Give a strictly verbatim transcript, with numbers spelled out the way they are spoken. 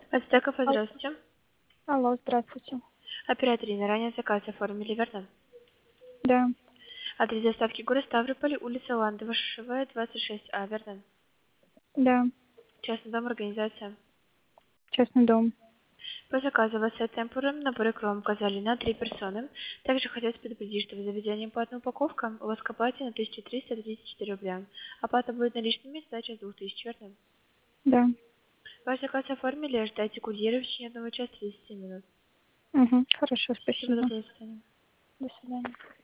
Ацтеков, Ал- здравствуйте. Алло, здравствуйте. Оператор Ирина, ранее заказ оформили, верно? Да, Адрес доставки город Ставрополь, улица Ландова, Шишевая, двадцать шесть А, верно? да, Частный дом, организация. частный дом. По заказу вас темпуром наборы кром указали на три персоны. Также хотелось предупредить, что в заведении платная упаковка у вас к оплате на тысяча триста тридцать четыре рубля. Оплата будет наличными, сдача с двух тысяч, верно? Да. Ваш заказ оформили, ожидайте курьера в течение одного часа тридцать минут. Угу. Хорошо, Спасибо, до спасибо. свидания. До свидания.